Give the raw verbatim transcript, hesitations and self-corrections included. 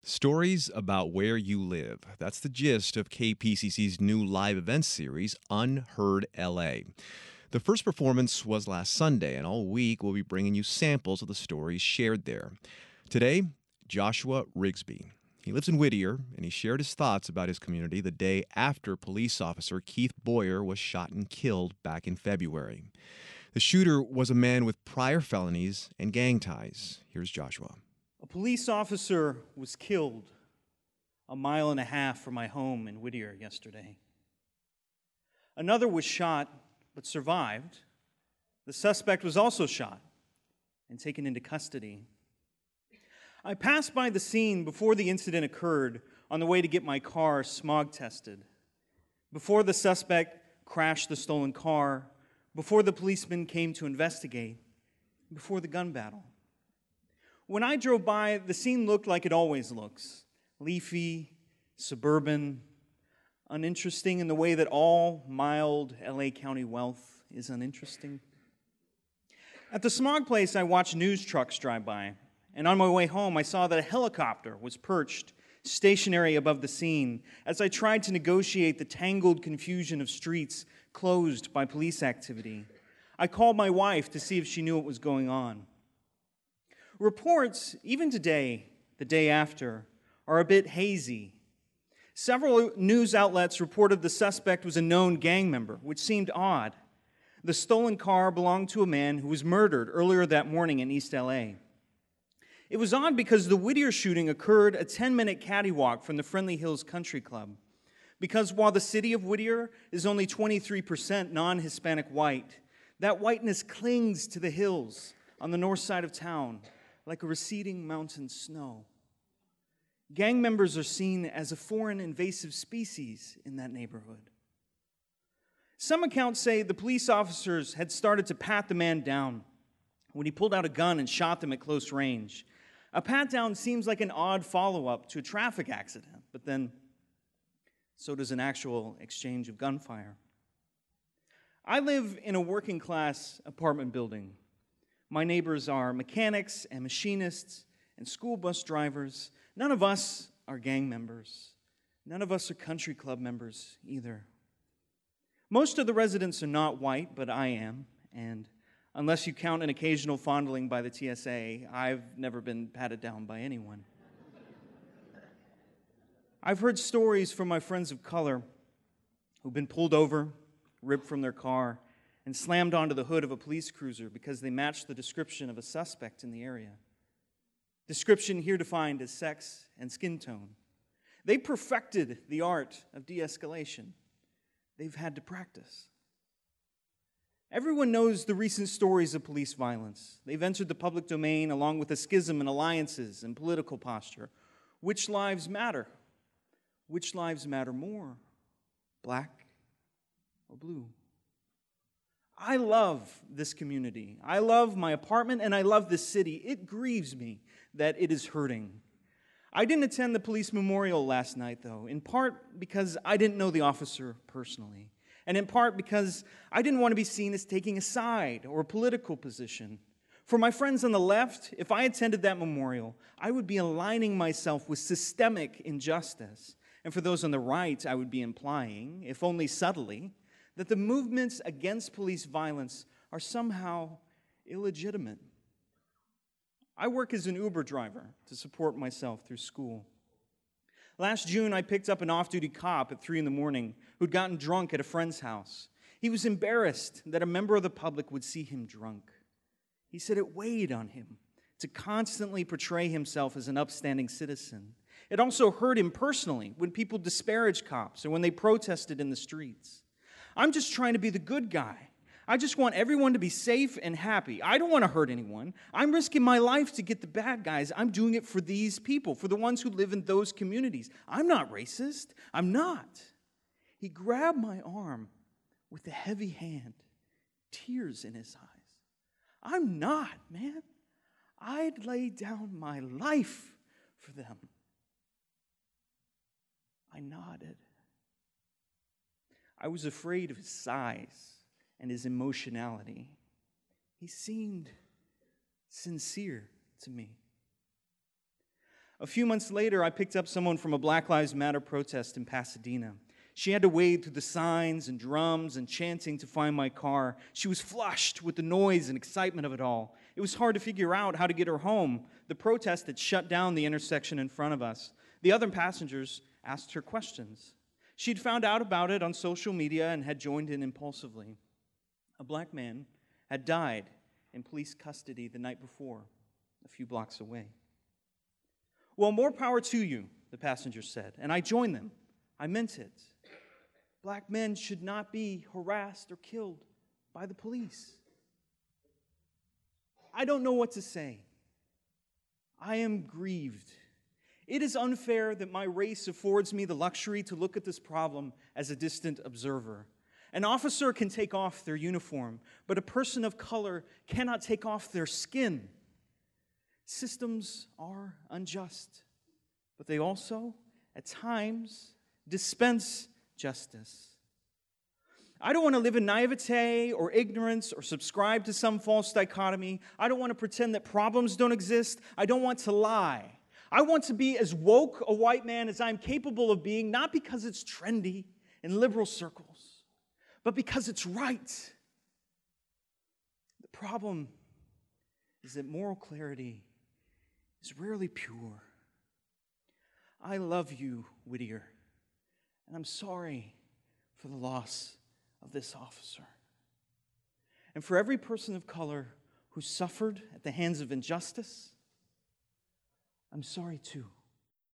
Stories about where you live. That's the gist of K P C C's new live event series, Unheard L A. The first performance was last Sunday, and all week we'll be bringing you samples of the stories shared there. Today, Joshua Rigsby. He lives in Whittier, and he shared his thoughts about his community the day after police officer Keith Boyer was shot and killed back in February. The shooter was a man with prior felonies and gang ties. Here's Joshua. A police officer was killed a mile and a half from my home in Whittier yesterday. Another was shot but survived. The suspect was also shot and taken into custody. I passed by the scene before the incident occurred on the way to get my car smog tested. Before the suspect crashed the stolen car, before the policeman came to investigate, before the gun battle. When I drove by, the scene looked like it always looks. Leafy, suburban, uninteresting in the way that all mild L A County wealth is uninteresting. At the smog place, I watched news trucks drive by, and on my way home, I saw that a helicopter was perched stationary above the scene as I tried to negotiate the tangled confusion of streets closed by police activity. I called my wife to see if she knew what was going on. Reports, even today, the day after, are a bit hazy. Several news outlets reported the suspect was a known gang member, which seemed odd. The stolen car belonged to a man who was murdered earlier that morning in East L A. It was odd because the Whittier shooting occurred a ten-minute caddy walk from the Friendly Hills Country Club. Because while the city of Whittier is only twenty-three percent non-Hispanic white, that whiteness clings to the hills on the north side of town like a receding mountain snow. Gang members are seen as a foreign invasive species in that neighborhood. Some accounts say the police officers had started to pat the man down when he pulled out a gun and shot them at close range. A pat-down seems like an odd follow-up to a traffic accident, but then so does an actual exchange of gunfire. I live in a working-class apartment building. My neighbors are mechanics and machinists and school bus drivers. None of us are gang members. None of us are country club members either. Most of the residents are not white, but I am, and unless you count an occasional fondling by the T S A, I've never been patted down by anyone. I've heard stories from my friends of color who've been pulled over, ripped from their car, and slammed onto the hood of a police cruiser because they matched the description of a suspect in the area. Description here defined as sex and skin tone. They perfected the art of de-escalation. They've had to practice. Everyone knows the recent stories of police violence. They've entered the public domain along with a schism in alliances and political posture. Which lives matter? Which lives matter more? Black or blue? I love this community. I love my apartment and I love this city. It grieves me that it is hurting. I didn't attend the police memorial last night, though, in part because I didn't know the officer personally, and in part because I didn't want to be seen as taking a side or a political position. For my friends on the left, if I attended that memorial, I would be aligning myself with systemic injustice. And for those on the right, I would be implying, if only subtly, that the movements against police violence are somehow illegitimate. I work as an Uber driver to support myself through school. Last June, I picked up an off-duty cop at three in the morning who'd gotten drunk at a friend's house. He was embarrassed that a member of the public would see him drunk. He said it weighed on him to constantly portray himself as an upstanding citizen. It also hurt him personally when people disparaged cops or when they protested in the streets. I'm just trying to be the good guy. I just want everyone to be safe and happy. I don't want to hurt anyone. I'm risking my life to get the bad guys. I'm doing it for these people, for the ones who live in those communities. I'm not racist. I'm not. He grabbed my arm with a heavy hand, tears in his eyes. I'm not, man. I'd lay down my life for them. I nodded. I was afraid of his size and his emotionality. He seemed sincere to me. A few months later, I picked up someone from a Black Lives Matter protest in Pasadena. She had to wade through the signs and drums and chanting to find my car. She was flushed with the noise and excitement of it all. It was hard to figure out how to get her home. The protest had shut down the intersection in front of us. The other passengers asked her questions. She'd found out about it on social media and had joined in impulsively. A black man had died in police custody the night before, a few blocks away. Well, more power to you, the passenger said, and I joined them. I meant it. Black men should not be harassed or killed by the police. I don't know what to say. I am grieved. It is unfair that my race affords me the luxury to look at this problem as a distant observer. An officer can take off their uniform, but a person of color cannot take off their skin. Systems are unjust, but they also, at times, dispense justice. I don't want to live in naivete or ignorance or subscribe to some false dichotomy. I don't want to pretend that problems don't exist. I don't want to lie. I want to be as woke a white man as I'm capable of being, not because it's trendy in liberal circles, but because it's right. The problem is that moral clarity is rarely pure. I love you, Whittier, and I'm sorry for the loss of this officer. And for every person of color who suffered at the hands of injustice, I'm sorry too.